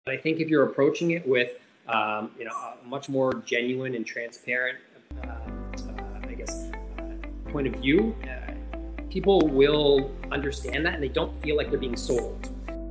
But I think if you're approaching it with, a much more genuine and transparent, I guess, point of view, people will understand that and they don't feel like they're being sold.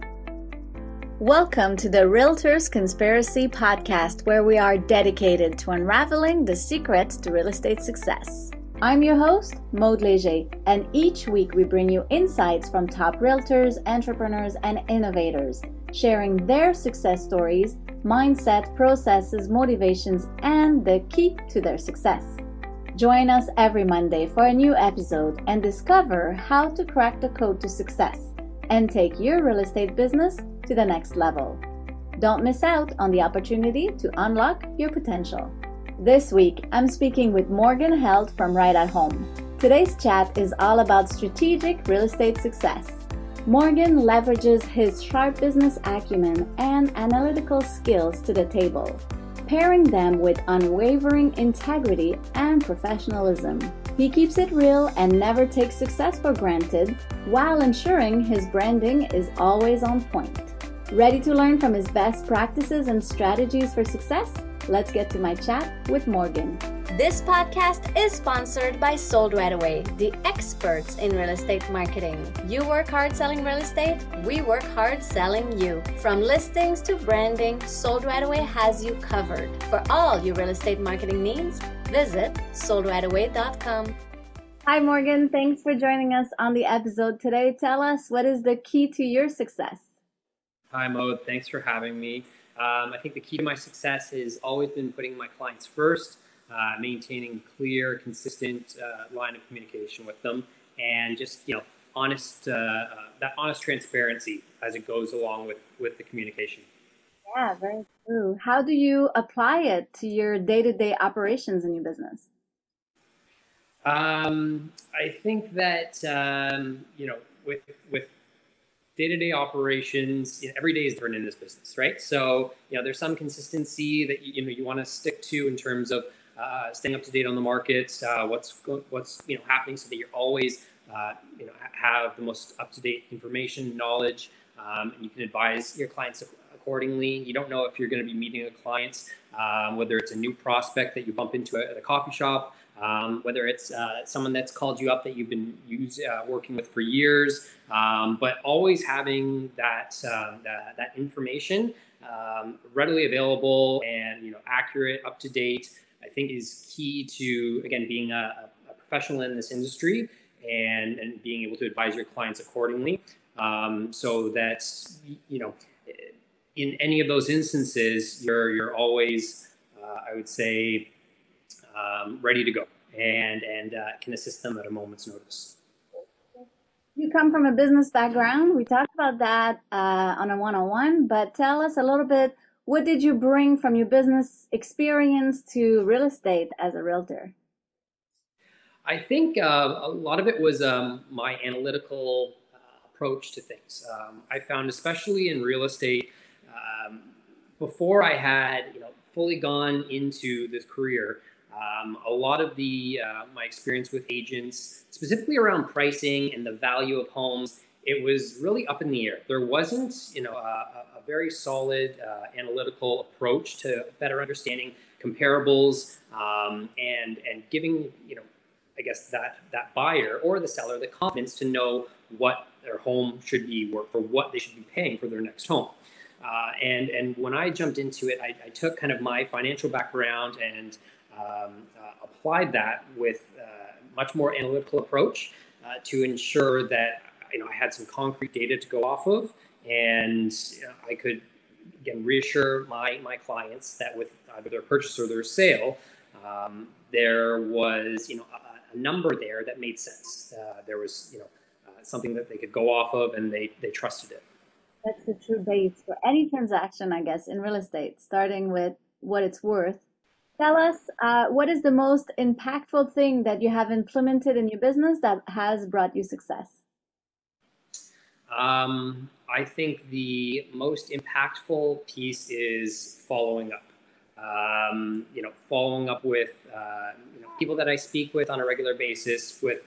Welcome to the Realtors Conspiracy Podcast, where we are dedicated to unraveling the secrets to real estate success. I'm your host, Maude Léger, and each week we bring you insights from top realtors, entrepreneurs, and innovators, sharing their success stories, mindset, processes, motivations, and the key to their success. Join us every Monday for a new episode and discover how to crack the code to success and take your real estate business to the next level. Don't miss out on the opportunity to unlock your potential. This week, I'm speaking with Morgan Held from Right at Home. Today's chat is all about strategic real estate success. Morgan leverages his sharp business acumen and analytical skills to the table, pairing them with unwavering integrity and professionalism. He keeps it real and never takes success for granted, while ensuring his branding is always on point. Ready to learn from his best practices and strategies for success? Let's get to my chat with Morgan. This podcast is sponsored by Sold Right Away, the experts in real estate marketing. You work hard selling real estate, we work hard selling you. From listings to branding, Sold Right Away has you covered. For all your real estate marketing needs, visit soldrightaway.com. Hi Morgan, thanks for joining us on the episode today. Tell us, what is the key to your success? Hi, Maude. Thanks for having me. I think the key to my success has always been putting my clients first, maintaining clear, consistent line of communication with them, and just honest that honest transparency as it goes along with the communication. Yeah, very true. How do you apply it to your day-to-day operations in your business? I think that with day-to-day operations, every day is different in this business, right? So, there's some consistency that you want to stick to in terms of staying up to date on the market, what's happening, so that you're always have the most up-to-date information, knowledge, and you can advise your clients accordingly. You don't know if you're going to be meeting a client, whether it's a new prospect that you bump into at a coffee shop, whether it's someone that's called you up that you've been working with for years, but always having that information readily available and accurate, up to date, I think is key to, again, being a professional in this industry and being able to advise your clients accordingly, so that in any of those instances you're always I would say ready to go and can assist them at a moment's notice. You come from a business background. We talked about that on a one-on-one, but tell us a little bit, what did you bring from your business experience to real estate as a realtor? I think a lot of it was my analytical approach to things. I found, especially in real estate, before I had fully gone into this career, a lot of my experience with agents, specifically around pricing and the value of homes, it was really up in the air. There wasn't a very solid analytical approach to better understanding comparables, and giving I guess that buyer or the seller the confidence to know what their home should be worth, or what they should be paying for their next home. And when I jumped into it, I took kind of my financial background and applied that with much more analytical approach to ensure that I had some concrete data to go off of, and I could again reassure my clients that with either their purchase or their sale, there was a number there that made sense. There was something that they could go off of, and they trusted it. That's the true base for any transaction, I guess, in real estate, starting with what it's worth. Tell us, what is the most impactful thing that you have implemented in your business that has brought you success? I think the most impactful piece is following up. Following up with people that I speak with on a regular basis. With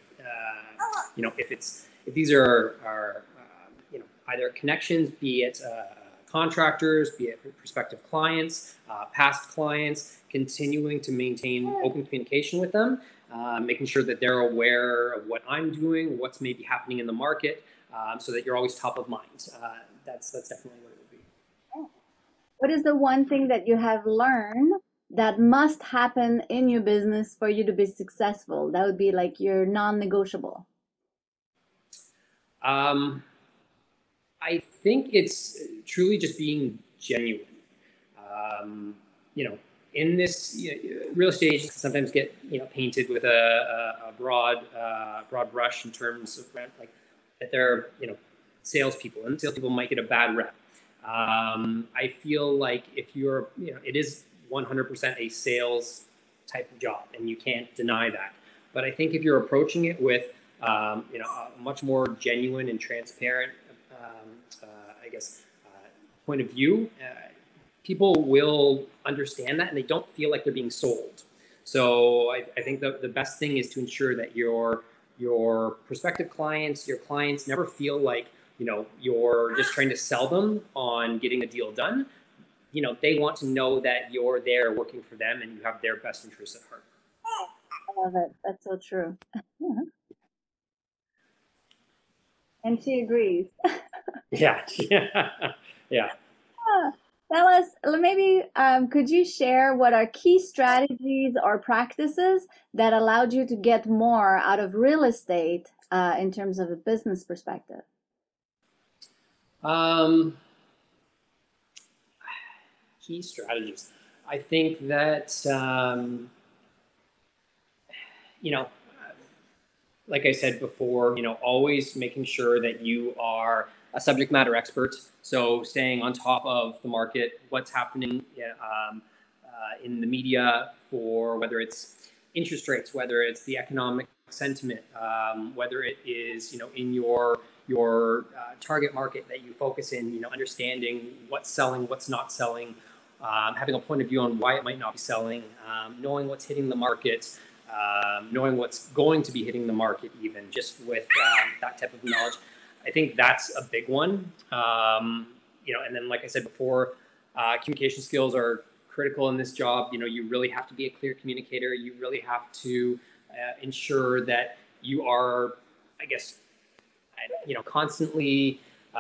if these are either connections, be it contractors, be it prospective clients, past clients, continuing to maintain open communication with them, making sure that they're aware of what I'm doing, what's maybe happening in the market, so that you're always top of mind. That's definitely what it would be. What is the one thing that you have learned that must happen in your business for you to be successful? That would be like your non-negotiable. I think it's truly just being genuine. In this real estate agents sometimes get painted with a broad brush in terms of like that they're salespeople, and salespeople might get a bad rep. I feel like if you're it is 100% a sales type of job, and you can't deny that. But I think if you're approaching it with a much more genuine and transparent, point of view, people will understand that, and they don't feel like they're being sold. So I think the best thing is to ensure that your prospective clients, your clients, never feel like you're just trying to sell them on getting a deal done. They want to know that you're there working for them and you have their best interests at heart. I love it. That's so true. And she agrees. Yeah. Yeah. Tell us, maybe could you share what are key strategies or practices that allowed you to get more out of real estate in terms of a business perspective? Key strategies. I think that, like I said before, always making sure that you are a subject matter expert. So staying on top of the market, what's happening in the media, for whether it's interest rates, whether it's the economic sentiment, whether it is in your target market that you focus in, understanding what's selling, what's not selling, having a point of view on why it might not be selling, knowing what's hitting the market, knowing what's going to be hitting the market, even just with that type of knowledge. I think that's a big one. And then, like I said before, communication skills are critical in this job. You really have to be a clear communicator. You really have to ensure that you are, constantly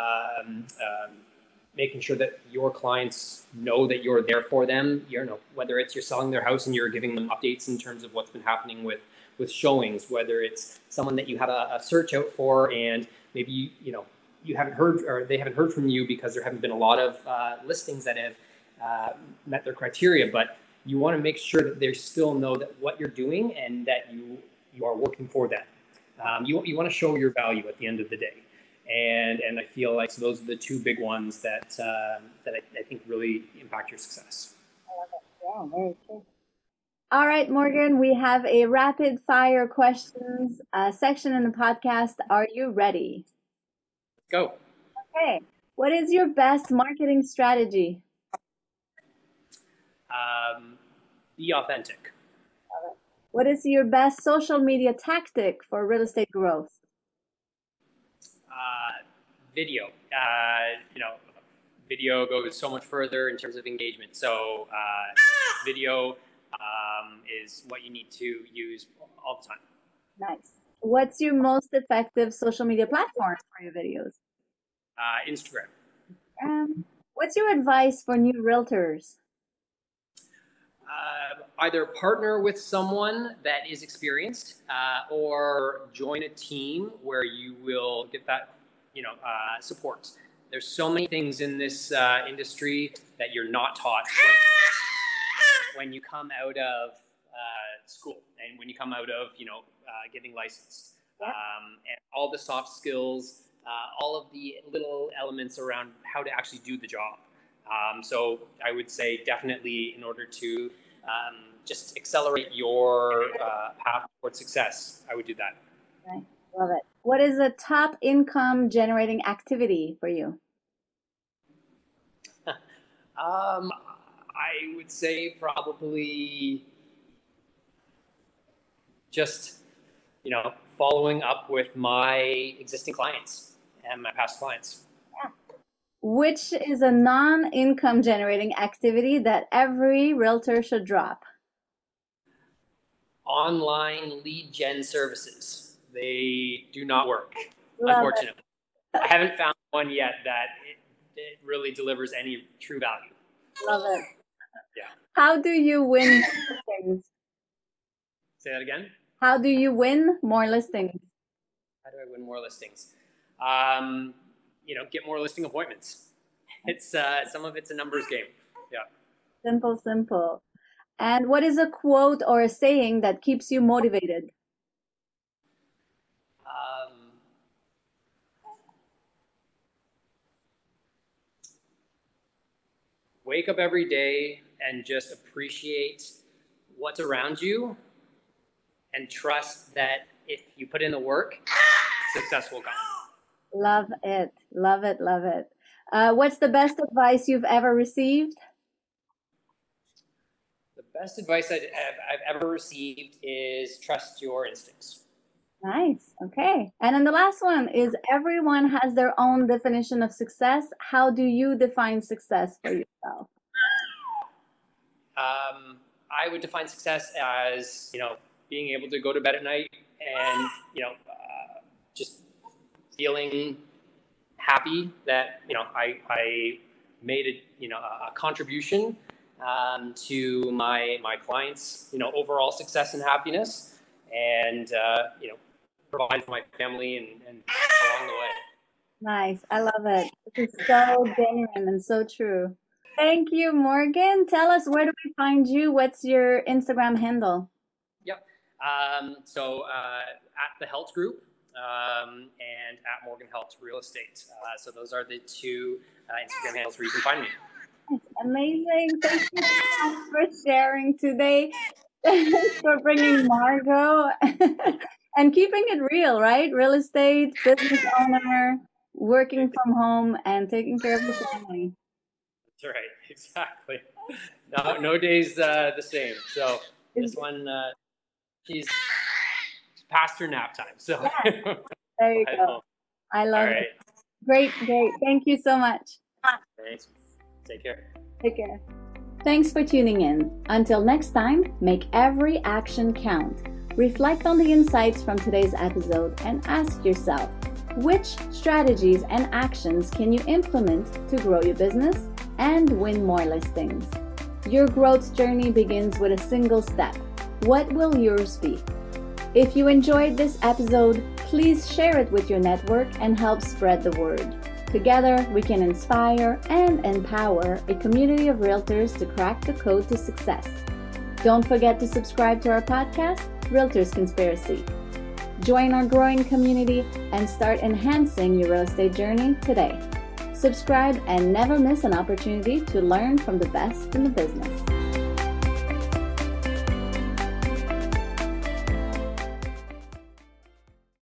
making sure that your clients know that you're there for them. Whether it's you're selling their house and you're giving them updates in terms of what's been happening with showings, whether it's someone that you have a search out for and maybe you haven't heard, or they haven't heard from you because there haven't been a lot of listings that have met their criteria, but you want to make sure that they still know that what you're doing and that you are working for them. You want to show your value at the end of the day. And I feel like those are the two big ones that I think really impact your success. I love it. Yeah, very true. All right, Morgan, we have a rapid fire questions section in the podcast. Are you ready? Go. Okay. What is your best marketing strategy? Be authentic. What is your best social media tactic for real estate growth? Video. Video goes so much further in terms of engagement. So video is what you need to use all the time. Nice. What's your most effective social media platform for your videos? Instagram. What's your advice for new realtors? Either partner with someone that is experienced or join a team where you will get that support. There's so many things in this industry that you're not taught when you come out of school and when you come out of getting licensed, and all the soft skills, all of the little elements around how to actually do the job. So I would say definitely, in order to just accelerate your path towards success, I would do that. Right. Love it. What is a top income generating activity for you? I would say probably just, following up with my existing clients and my past clients. Yeah. Which is a non-income generating activity that every realtor should drop? Online lead gen services. They do not work, Love unfortunately. I haven't found one yet that it really delivers any true value. Love it. Yeah. How do you win more listings? Say that again? How do you win more listings? How do I win more listings? Get more listing appointments. It's some of it's a numbers game. Yeah. Simple, simple. And what is a quote or a saying that keeps you motivated? Wake up every day and just appreciate what's around you and trust that if you put in the work, success will come. Love it. Love it. Love it. What's the best advice you've ever received? The best advice I've ever received is trust your instincts. Nice. Okay. And then the last one is everyone has their own definition of success. How do you define success for yourself? I would define success as, being able to go to bed at night and, just feeling happy that, I made a contribution to my clients, overall success and happiness, and, provide for my family and along the way. Nice. I love it. This is so genuine and so true. Thank you, Morgan. Tell us, where do we find you? What's your Instagram handle? Yep. So at the Helt Group and at Morgan Helt Real Estate. So those are the two Instagram handles where you can find me. Amazing. Thank you so much for sharing today. Thanks for bringing Margot and keeping it real, right? Real estate, business owner, working from home and taking care of the family. That's right. Exactly. No day's the same. So this one, she's past her nap time. So yeah. There you go. I love it. Great. Thank you so much. Thanks. Take care. Take care. Thanks for tuning in. Until next time, make every action count. Reflect on the insights from today's episode and ask yourself, which strategies and actions can you implement to grow your business and win more listings? Your growth journey begins with a single step. What will yours be? If you enjoyed this episode, please share it with your network and help spread the word. Together, we can inspire and empower a community of realtors to crack the code to success. Don't forget to subscribe to our podcast, Realtors Conspiracy. Join our growing community and start enhancing your real estate journey today. Subscribe and never miss an opportunity to learn from the best in the business.